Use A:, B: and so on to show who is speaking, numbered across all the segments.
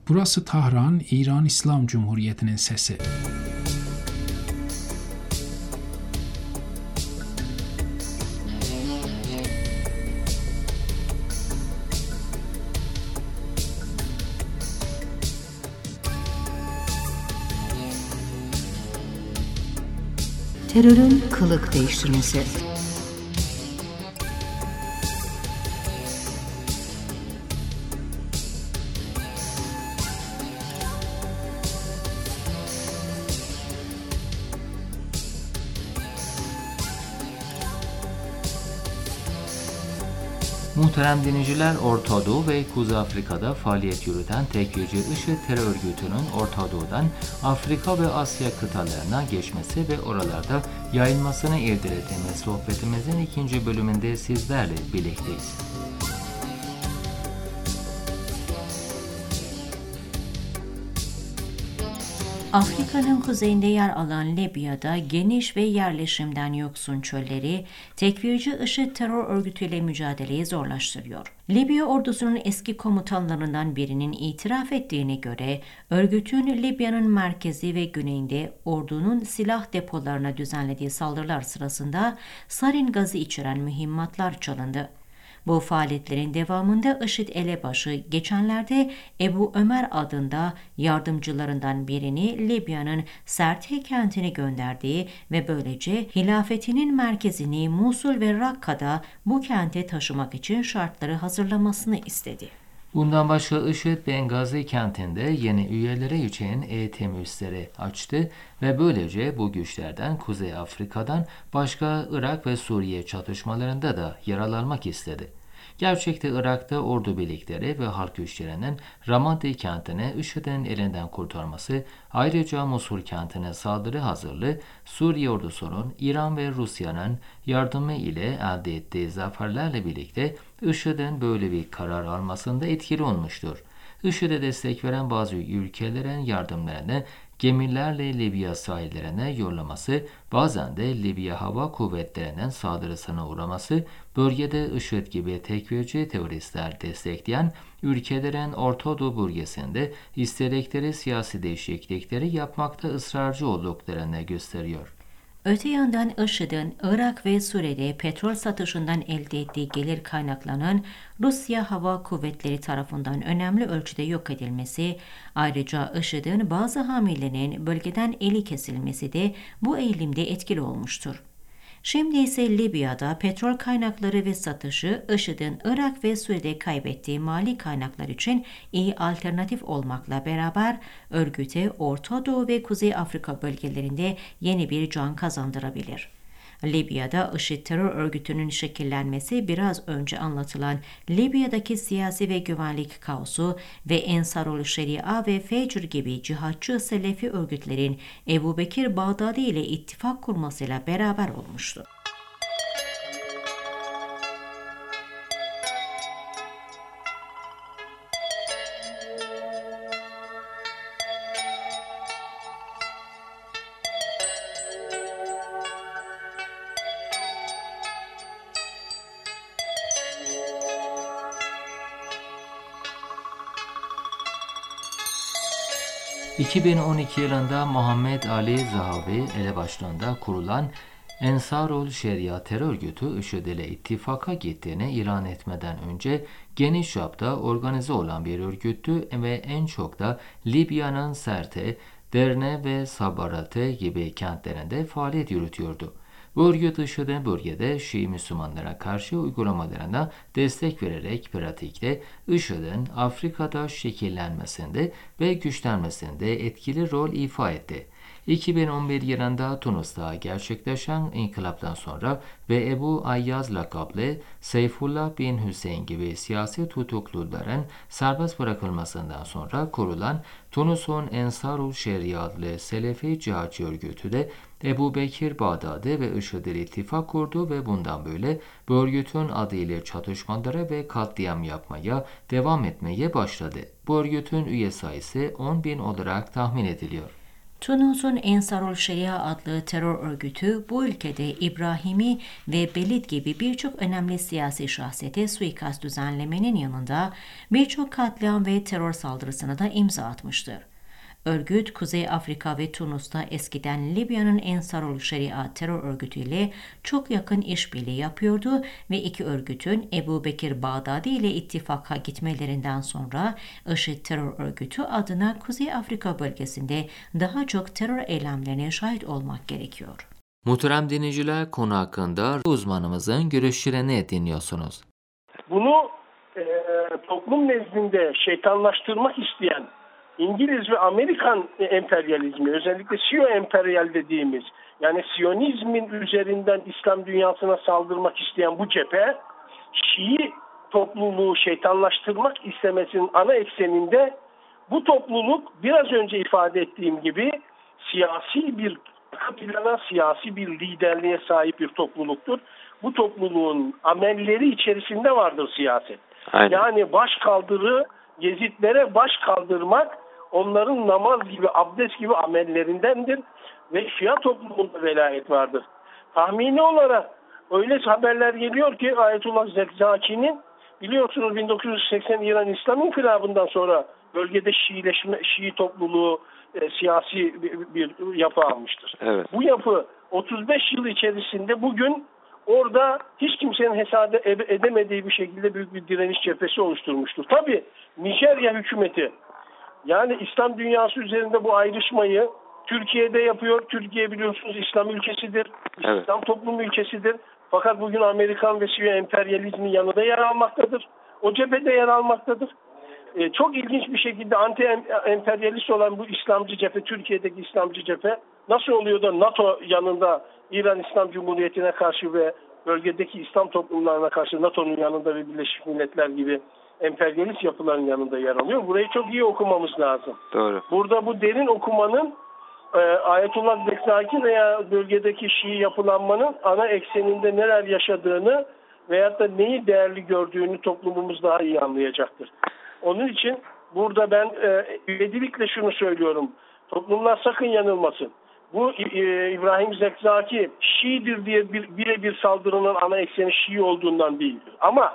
A: Burası Tahran, İran İslam Cumhuriyeti'nin sesi.
B: Terörün kılık değiştirmesi.
C: Muhterem dinleyiciler, Orta Doğu ve Kuzey Afrika'da faaliyet yürüten Tekfirci IŞİD terör örgütünün Orta Doğu'dan Afrika ve Asya kıtalarına geçmesi ve oralarda yayılmasını irdelediğimiz sohbetimizin ikinci bölümünde sizlerle birlikteyiz.
B: Afrika'nın kuzeyinde yer alan Libya'da geniş ve yerleşimden yoksun çölleri tekfirci IŞİD terör örgütüyle mücadeleyi zorlaştırıyor. Libya ordusunun eski komutanlarından birinin itiraf ettiğine göre örgütün Libya'nın merkezi ve güneyinde ordunun silah depolarına düzenlediği saldırılar sırasında sarin gazı içeren mühimmatlar çalındı. Bu faaliyetlerin devamında IŞİD elebaşı geçenlerde Ebu Ömer adında yardımcılarından birini Libya'nın Sirte kentine gönderdiği ve böylece hilafetinin merkezini Musul ve Rakka'da bu kente taşımak için şartları hazırlamasını istedi.
C: Bundan başka IŞİD Bengazi kentinde yeni üyelere için eğitim üsleri açtı ve böylece bu güçlerden Kuzey Afrika'dan başka Irak ve Suriye çatışmalarında da yer almak istedi. Gerçekte Irak'ta ordu birlikleri ve halk güçlerinin Ramadi kentine IŞİD'in elinden kurtarması, ayrıca Musul kentine saldırı hazırlığı, Suriye ordusunun İran ve Rusya'nın yardımı ile elde ettiği zaferlerle birlikte IŞİD'in böyle bir karar almasında etkili olmuştur. IŞİD'e destek veren bazı ülkelerin yardımlarını gemilerle Libya sahillerine yollaması, bazen de Libya Hava Kuvvetleri'nin saldırısına uğraması, bölgede IŞİD gibi tekfirci teröristler destekleyen ülkelerin Orta Doğu bölgesinde istedikleri siyasi değişiklikleri yapmakta ısrarcı olduklarını gösteriyor.
B: Öte yandan IŞİD'in Irak ve Suriye'de petrol satışından elde ettiği gelir kaynaklarının Rusya Hava Kuvvetleri tarafından önemli ölçüde yok edilmesi, ayrıca IŞİD'in bazı hamilerin bölgeden eli kesilmesi de bu eğilimde etkili olmuştur. Şimdi ise Libya'da petrol kaynakları ve satışı IŞİD'in Irak ve Suriye'de kaybettiği mali kaynaklar için iyi alternatif olmakla beraber örgüte Orta Doğu ve Kuzey Afrika bölgelerinde yeni bir can kazandırabilir. Libya'da IŞİD terör örgütünün şekillenmesi biraz önce anlatılan Libya'daki siyasi ve güvenlik kaosu ve Ensarul Şeria ve Fecr gibi cihatçı Selefi örgütlerin Ebu Bekir Bağdadi ile ittifak kurmasıyla beraber olmuştu.
C: 2012 yılında Muhammed Ali Zahavi elebaşlığında kurulan Ensarul Şeria terör örgütü IŞİD ile ittifaka gittiğini ilan etmeden önce geniş çapta organize olan bir örgüttü ve en çok da Libya'nın Sirte, Derne ve Sabarate gibi kentlerinde faaliyet yürütüyordu. Bu örgüt IŞİD'in bölgede Şii Müslümanlara karşı uygulamalarına destek vererek pratikte IŞİD'in Afrika'da şekillenmesinde ve güçlenmesinde etkili rol ifa etti. 2011 yılında Tunus'ta gerçekleşen inkılaptan sonra ve Ebu Ayyaz lakaplı Seyfullah bin Hüseyin gibi siyasi tutukluların serbest bırakılmasından sonra kurulan Tunus'un Ensarul Şeria adlı Selefi cihatçı örgütü de Ebu Bekir Bağdadi ve IŞİD ile ittifak kurdu ve bundan böyle bu örgütün adıyla çatışmalara ve katliam yapmaya devam etmeye başladı. Bu örgütün üye sayısı 10.000 olarak tahmin ediliyor.
B: Tunus'un Ensarul Şeria adlı terör örgütü bu ülkede İbrahimi ve Belid gibi birçok önemli siyasi şahsiyete suikast düzenlemenin yanında birçok katliam ve terör saldırısına da imza atmıştır. Örgüt, Kuzey Afrika ve Tunus'ta eskiden Libya'nın Ensarul Şeria terör örgütüyle çok yakın işbirliği yapıyordu ve iki örgütün Ebu Bekir Bağdadi ile ittifaka gitmelerinden sonra IŞİD terör örgütü adına Kuzey Afrika bölgesinde daha çok terör eylemlerine şahit olmak gerekiyor.
C: Muhterem dinleyiciler, konu hakkında uzmanımızın görüşlerini dinliyorsunuz.
D: Bunu toplum nezdinde şeytanlaştırmak isteyen İngiliz ve Amerikan emperyalizmi, özellikle Siyo-emperyal dediğimiz, yani Siyonizmin üzerinden İslam dünyasına saldırmak isteyen bu cephe, Şii topluluğu şeytanlaştırmak istemesinin ana ekseninde bu topluluk biraz önce ifade ettiğim gibi siyasi bir plana, siyasi bir liderliğe sahip bir topluluktur. Bu topluluğun amelleri içerisinde vardır siyaset. Aynen. Yani başkaldırı, Yezidlere baş kaldırmak onların namaz gibi, abdest gibi amellerindendir ve Şia toplumunda velayet vardır. Tahmini olarak öyle haberler geliyor ki Ayetullah Zekzaki'nin, biliyorsunuz 1980 İran İslam İnkılabı'ndan sonra bölgede Şii topluluğu siyasi bir yapı almıştır. Evet. Bu yapı 35 yıl içerisinde bugün orada hiç kimsenin hesap edemediği bir şekilde büyük bir direniş cephesi oluşturmuştur. Tabii Nijerya hükümeti, yani İslam dünyası üzerinde bu ayrışmayı Türkiye'de yapıyor. Türkiye biliyorsunuz İslam ülkesidir. Evet. İslam toplum ülkesidir. Fakat bugün Amerikan ve Siyo emperyalizmin yanında yer almaktadır. O cephede yer almaktadır. Çok ilginç bir şekilde anti-emperyalist olan bu İslamcı cephe, Türkiye'deki İslamcı cephe nasıl oluyor da NATO yanında İran İslam Cumhuriyeti'ne karşı ve bölgedeki İslam toplumlarına karşı NATO'nun yanında ve Birleşmiş Milletler gibi emperyalist yapıların yanında yer alıyor. Burayı çok iyi okumamız lazım. Doğru. Burada bu derin okumanın Ayetullah Zekzaki veya bölgedeki Şii yapılanmanın ana ekseninde neler yaşadığını veyahut da neyi değerli gördüğünü toplumumuz daha iyi anlayacaktır. Onun için burada ben ivedilikle şunu söylüyorum. Toplumlar sakın yanılmasın. Bu İbrahim Zekzaki Şii'dir diye birebir saldırının ana ekseni Şii olduğundan değildir. Ama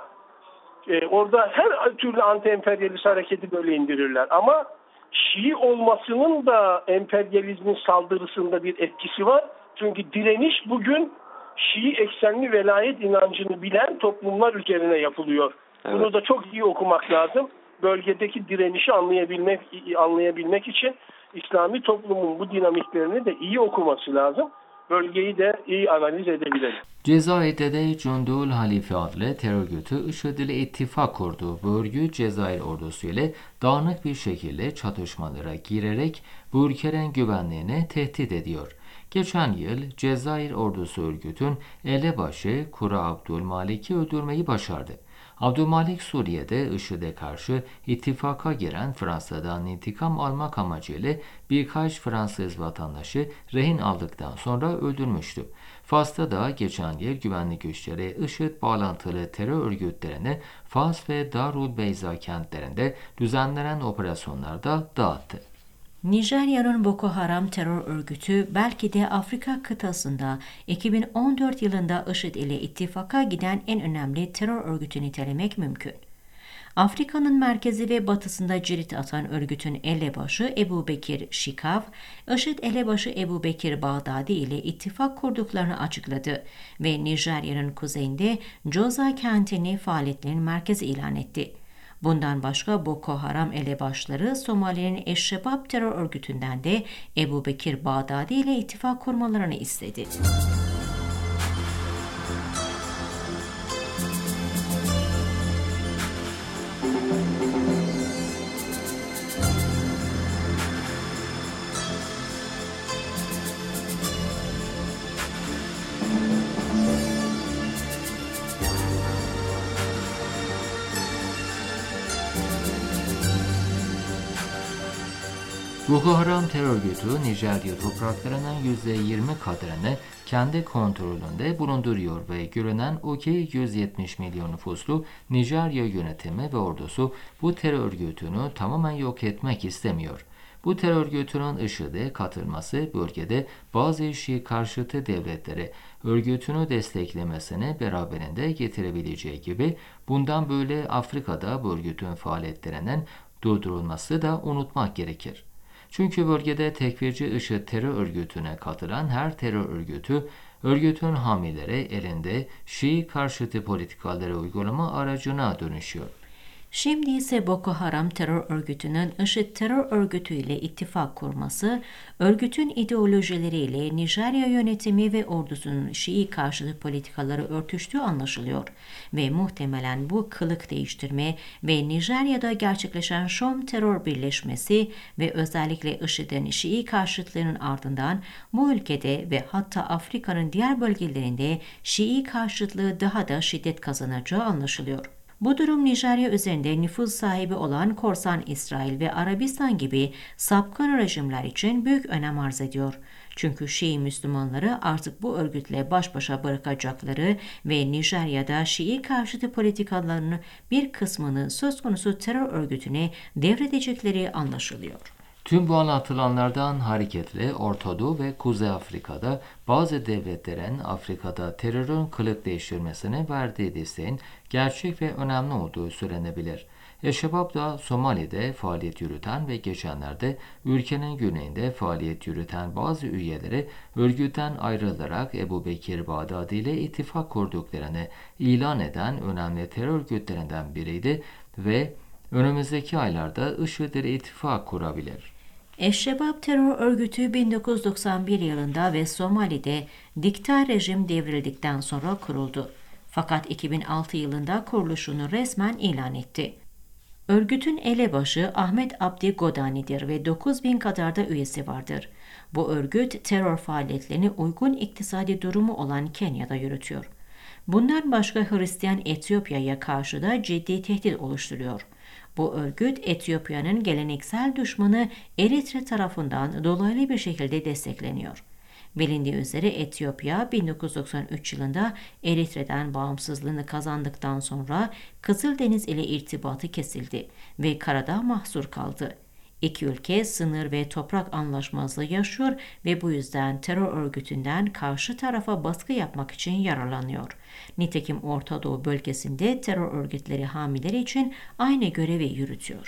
D: orada her türlü anti-emperyalist hareketi böyle indirirler. Ama Şii olmasının da emperyalizmin saldırısında bir etkisi var. Çünkü direniş bugün Şii eksenli velayet inancını bilen toplumlar üzerine yapılıyor. Evet. Bunu da çok iyi okumak lazım. Bölgedeki direnişi anlayabilmek için İslami toplumun bu dinamiklerini de iyi okuması lazım. Bölgeyi de iyi analiz edebilir.
C: Cezayir'de de Cundul Halife adlı terör örgütü IŞİD ile ittifak kurdu. Bu örgüt Cezayir ordusu ile dağınık bir şekilde çatışmalara girerek bu ülkenin güvenliğini tehdit ediyor. Geçen yıl Cezayir ordusu örgütün elebaşı Kura Abdülmalik'i öldürmeyi başardı. Abdülmalik Suriye'de IŞİD'e karşı ittifaka giren Fransa'dan intikam almak amacıyla birkaç Fransız vatandaşı rehin aldıktan sonra öldürmüştü. Fas'ta da geçen yıl güvenlik güçleri IŞİD bağlantılı terör örgütlerini Fas ve Darul Beyza kentlerinde düzenlenen operasyonlarda dağıttı.
B: Nijerya'nın Boko Haram terör örgütü belki de Afrika kıtasında 2014 yılında IŞİD ile ittifaka giden en önemli terör örgütü nitelemek mümkün. Afrika'nın merkezi ve batısında cirit atan örgütün elebaşı Ebu Bekir Şikav, IŞİD elebaşı Ebu Bekir Bağdadi ile ittifak kurduklarını açıkladı ve Nijerya'nın kuzeyinde Joza kentini faaliyetlerin merkezi ilan etti. Bundan başka Boko Haram elebaşları Somali'nin Eşşebab terör örgütünden de Ebu Bekir Bağdadi ile ittifak kurmalarını istedi.
C: Boko Haram terör örgütü Nijerya topraklarının %20 kadarını kendi kontrolünde bulunduruyor ve görünen o ki 170 milyon nüfuslu Nijerya yönetimi ve ordusu bu terör örgütünü tamamen yok etmek istemiyor. Bu terör örgütünün IŞİD'e katılması bölgede bazı Şii karşıtı devletleri örgütünü desteklemesine beraberinde getirebileceği gibi bundan böyle Afrika'da bu örgütün faaliyetlerinin durdurulması da unutmak gerekir. Çünkü bölgede tekfirci IŞİD terör örgütüne katılan her terör örgütü, örgütün hamileri elinde Şii karşıtı politikaları uygulama aracına dönüşüyor.
B: Şimdi ise Boko Haram terör örgütünün IŞİD terör örgütü ile ittifak kurması, örgütün ideolojileriyle Nijerya yönetimi ve ordusunun Şii karşıtı politikaları örtüştüğü anlaşılıyor ve muhtemelen bu kılık değiştirme ve Nijerya'da gerçekleşen Şom terör birleşmesi ve özellikle IŞİD'in Şii karşıtlığının ardından bu ülkede ve hatta Afrika'nın diğer bölgelerinde Şii karşıtlığı daha da şiddet kazanacağı anlaşılıyor. Bu durum Nijerya üzerinde nüfuz sahibi olan korsan İsrail ve Arabistan gibi sapkın rejimler için büyük önem arz ediyor. Çünkü Şii Müslümanları artık bu örgütle baş başa bırakacakları ve Nijerya'da Şii karşıtı politikalarının bir kısmını söz konusu terör örgütüne devredecekleri anlaşılıyor.
C: Tüm bu anlatılanlardan hareketle Orta Doğu ve Kuzey Afrika'da bazı devletlerin Afrika'da terörün kılık değiştirmesine verdiği desteğin gerçek ve önemli olduğu söylenebilir. El-Şebab da Somali'de faaliyet yürüten ve geçenlerde ülkenin güneyinde faaliyet yürüten bazı üyeleri örgütten ayrılarak Ebu Bekir Bağdadi ile ittifak kurduklarını ilan eden önemli terör örgütlerinden biriydi ve önümüzdeki aylarda IŞİD ile ittifak kurabilir.
B: El-Şebab terör örgütü 1991 yılında ve Somali'de dikta rejim devrildikten sonra kuruldu. Fakat 2006 yılında kuruluşunu resmen ilan etti. Örgütün elebaşı Ahmet Abdi Godani'dir ve 9.000 kadar da üyesi vardır. Bu örgüt terör faaliyetlerini uygun iktisadi durumu olan Kenya'da yürütüyor. Bundan başka Hristiyan Etiyopya'ya karşı da ciddi tehdit oluşturuyor. Bu örgüt Etiyopya'nın geleneksel düşmanı Eritre tarafından dolaylı bir şekilde destekleniyor. Bilindiği üzere Etiyopya 1993 yılında Eritre'den bağımsızlığını kazandıktan sonra Kızıldeniz ile irtibatı kesildi ve karada mahsur kaldı. İki ülke sınır ve toprak anlaşmazlığı yaşıyor ve bu yüzden terör örgütünden karşı tarafa baskı yapmak için yararlanıyor. Nitekim Orta Doğu bölgesinde terör örgütleri hamileri için aynı görevi yürütüyor.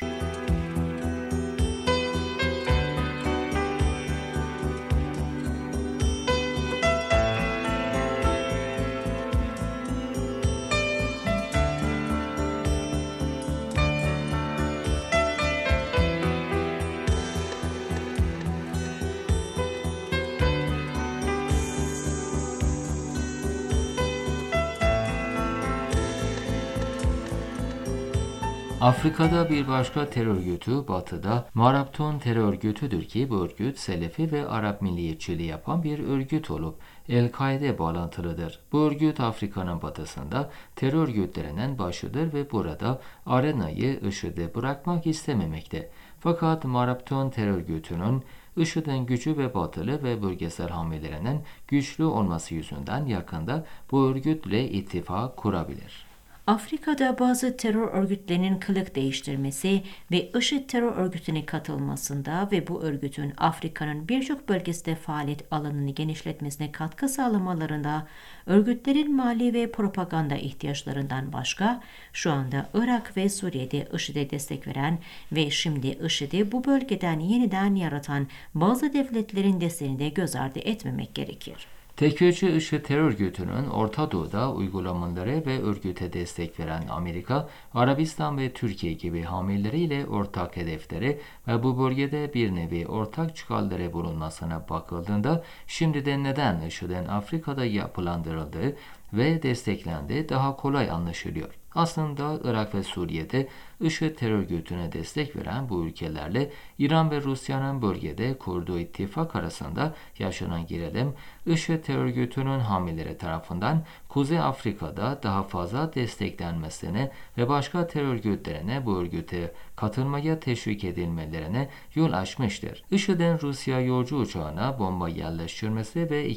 C: Afrika'da bir başka terör örgütü Batı'da Marabton terör örgütüdür ki bu örgüt Selefi ve Arap milliyetçiliği yapan bir örgüt olup El-Kaide bağlantılıdır. Bu örgüt Afrika'nın batısında terör örgütlerinin başıdır ve burada arenayı IŞİD'e bırakmak istememekte. Fakat Marabton terör örgütünün IŞİD'in gücü ve batılı ve bölgesel hamlelerinin güçlü olması yüzünden yakında bu örgütle ittifak kurabilir.
B: Afrika'da bazı terör örgütlerinin kılık değiştirmesi ve IŞİD terör örgütüne katılmasında ve bu örgütün Afrika'nın birçok bölgesinde faaliyet alanını genişletmesine katkı sağlamalarında örgütlerin mali ve propaganda ihtiyaçlarından başka, şu anda Irak ve Suriye'de IŞİD'e destek veren ve şimdi IŞİD'i bu bölgeden yeniden yaratan bazı devletlerin desteğini de göz ardı etmemek gerekir.
C: Tekfirci IŞİD terör örgütünün Orta Doğu'da uygulamaları ve örgüte destek veren Amerika, Arabistan ve Türkiye gibi hamilleriyle ortak hedefleri ve bu bölgede bir nevi ortak çıkarları bulunmasına bakıldığında şimdiden neden IŞİD'in Afrika'da yapılandırıldığı ve desteklendiği daha kolay anlaşılıyor. Aslında Irak ve Suriye'de IŞİD terör örgütüne destek veren bu ülkelerle İran ve Rusya'nın bölgede kurduğu ittifak arasında yaşanan gerilim, IŞİD terör örgütünün hamileri tarafından Kuzey Afrika'da daha fazla desteklenmesine ve başka terör örgütlerine bu örgüte katılmaya teşvik edilmelerine yol açmıştır. IŞİD'in Rusya yolcu uçağına bomba yerleştirmesi ve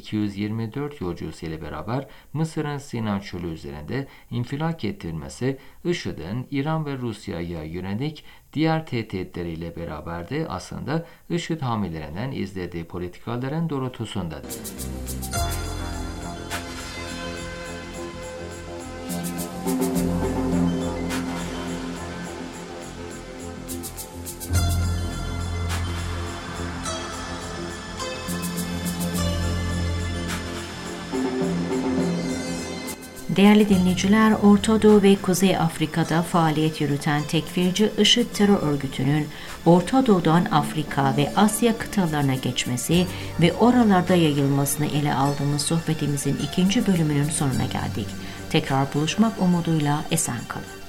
C: 224 yolcusu ile beraber Mısır'ın Sina Çölü üzerinde infilak ettirmesi, IŞİD'in İran ve Rusya'ya yönelik diğer tehditleriyle beraber de aslında IŞİD hamilerinden izlediği politikaların doğrultusundadır.
B: Değerli dinleyiciler, Orta Doğu ve Kuzey Afrika'da faaliyet yürüten tekfirci IŞİD terör örgütünün Orta Doğu'dan Afrika ve Asya kıtalarına geçmesi ve oralarda yayılmasını ele aldığımız sohbetimizin 2. bölümünün sonuna geldik. Tekrar buluşmak umuduyla esen kalın.